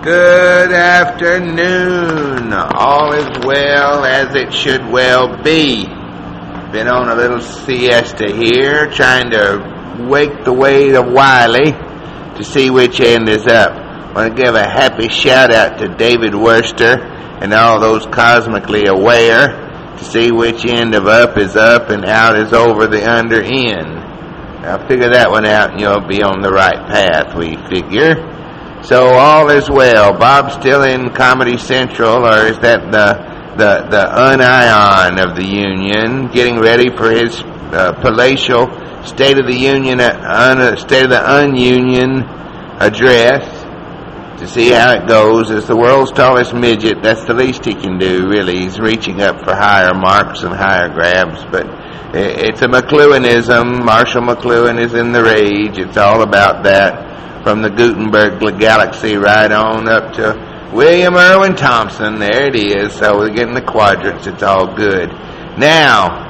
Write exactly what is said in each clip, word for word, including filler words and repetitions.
Good afternoon. All is well as it should well be. Been on a little siesta here, trying to wake the weight of Wiley to see which end is up. I want to give a happy shout out to David Worcester and all those cosmically aware to see which end of up is up and out is over the under end. Now figure that one out and you'll be on the right path, we figure. So all is well. Bob's still in Comedy Central, or is that the the the union of the Union, getting ready for his uh, palatial State of the Union, uh, un, State of the Ununion address to see how it goes. As the world's tallest midget, that's the least he can do, really. He's reaching up for higher marks and higher grabs, but it's a McLuhanism. Marshall McLuhan is in the rage. It's all about that. From the Gutenberg galaxy right on up to William Irwin Thompson. There it is. So we're getting the quadrants. It's all good. Now,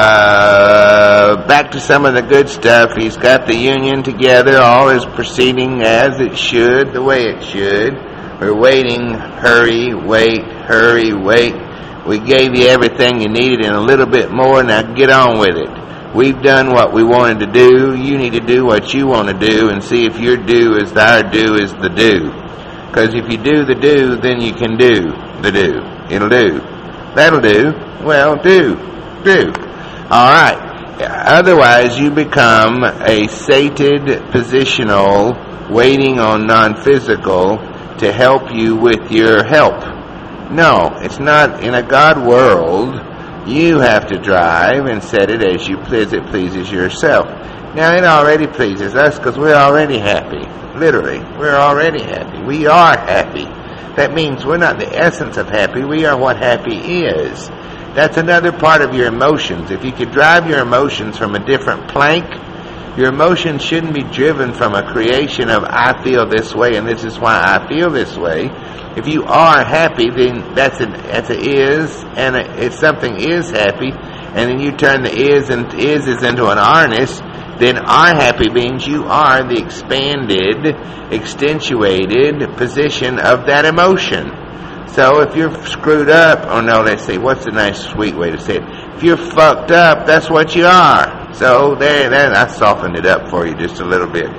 uh, back to some of the good stuff. He's got the Union together. All is proceeding as it should, the way it should. We're waiting. Hurry, wait, hurry, wait. We gave you everything you needed and a little bit more. Now get on with it. We've done what we wanted to do. You need to do what you want to do and see if your do is our do is the do. Because if you do the do, then you can do the do. It'll do. That'll do. Well, do. Do. All right. Otherwise, you become a sated positional, waiting on non-physical to help you with your help. No, it's not. In a God world, you have to drive and set it as you please. It pleases yourself. Now, it already pleases us because we're already happy. Literally, we're already happy. We are happy. That means we're not the essence of happy. We are what happy is. That's another part of your emotions. If you could drive your emotions from a different plank, your emotions shouldn't be driven from a creation of I feel this way and this is why I feel this way. If you are happy, then that's a, that's a is, and a, if something is happy, and then you turn the is and is is into an arness, then are happy means you are the expanded, extensuated position of that emotion. So if you're screwed up, oh no, let's see, what's a nice sweet way to say it? If you're fucked up, that's what you are. So there, there, I softened it up for you just a little bit.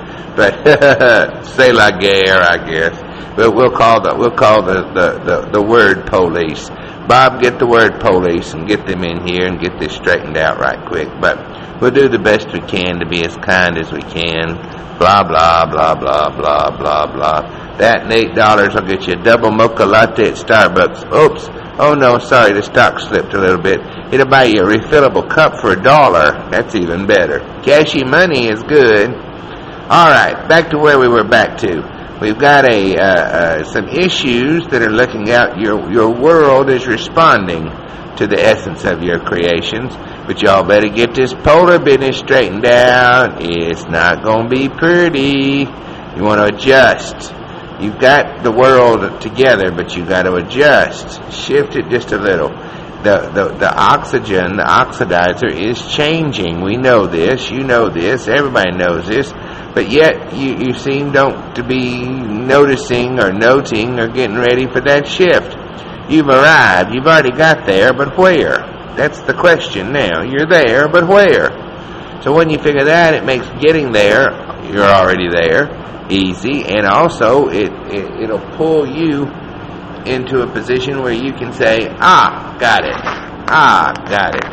But c'est la guerre, I guess. But we'll call the we'll call the, the, the, the word police. Bob, get the word police and get them in here and get this straightened out right quick. But we'll do the best we can to be as kind as we can. Blah, blah, blah, blah, blah, blah, blah. That and eight dollars will get you a double mocha latte at Starbucks. Oops. Oh, no, sorry, the stock slipped a little bit. It'll buy you a refillable cup for a dollar. That's even better. Cashy money is good. All right, back to where we were back to. We've got a uh, uh, some issues that are looking out. Your your world is responding to the essence of your creations, but y'all better get this polar business straightened out. It's not going to be pretty. You want to adjust. You've got the world together, but you got to adjust. Shift it just a little. The, the the oxygen, the oxidizer is changing. We know this. You know this. Everybody knows this. But yet, you, you seem don't to be noticing or noting or getting ready for that shift. You've arrived. You've already got there, but where? That's the question now. You're there, but where? So when you figure that, it makes getting there, you're already there, easy. And also, it, it, it'll pull you into a position where you can say, ah, got it. Ah, got it.